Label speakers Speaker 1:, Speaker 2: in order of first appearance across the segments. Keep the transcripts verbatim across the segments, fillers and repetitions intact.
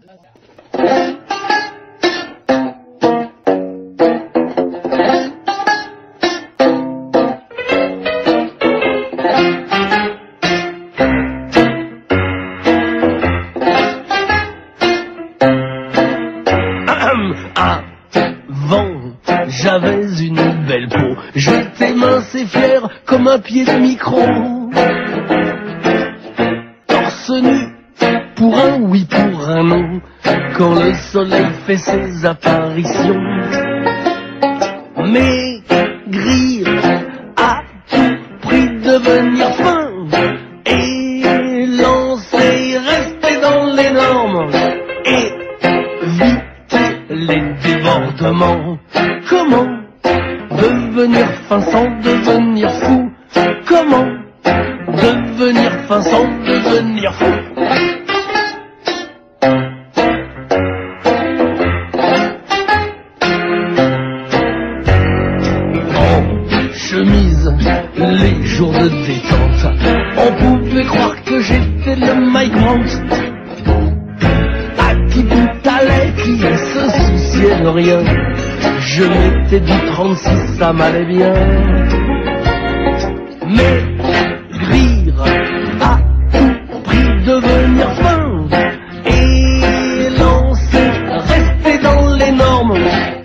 Speaker 1: J'avais une belle peau, j'étais mince et fier comme un pied de micro. Torse nu, pour un oui, pour un non, quand le soleil fait ses apparitions. Maigrir à tout prix, devenir fin et lancer, rester dans les normes, éviter les débordements. Comment devenir fin sans devenir fou? Comment devenir fin sans devenir fou? En chemise, les jours de détente, on pouvait croire que j'étais le Mike Brandt, à qui tout allait, qui se souciait de rien. Je m'étais dit trente-six, ça m'allait bien. Maigrir à tout prix, devenir fin et lancer, rester dans les normes,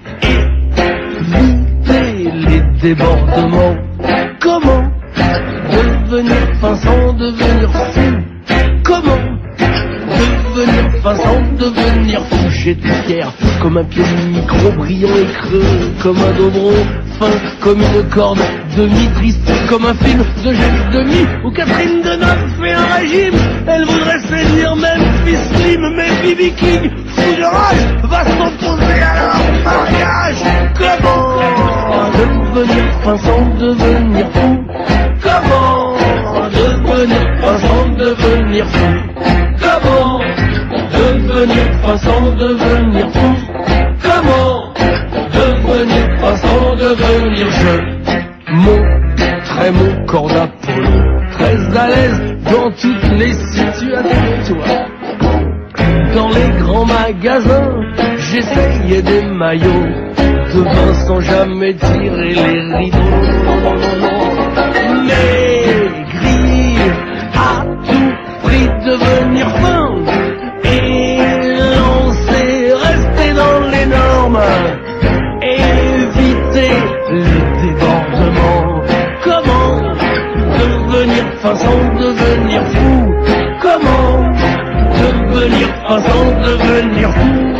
Speaker 1: éviter les débordements. Comment devenir fin sans devenir fou? Comment devenir fin sans devenir fou? J'étais fier comme un pied de micro, brillant et creux comme un dobro, fin comme une corde, demi-triste comme un film de Jacques Demy où Catherine Deneuve fait un régime. Elle voudrait séduire même Slim, mais B B King, fou de rage, va s'opposer à leur mariage. Comment devenir fin sans devenir fou? Comment devenir fin sans devenir fou? Comment devenir fin sans devenir fou? Comment devenir fin sans devenir je montrais mon corps d'Apollo, très à l'aise dans toutes les situations. Dans les grands magasins, j'essayais des maillots de bain sans jamais tirer les rideaux. Maigrir à tout prix, devenir fin et lancer, rester dans les normes, éviter les débordements. Comment devenir fin sans devenir fou? Comment devenir fin sans devenir fou?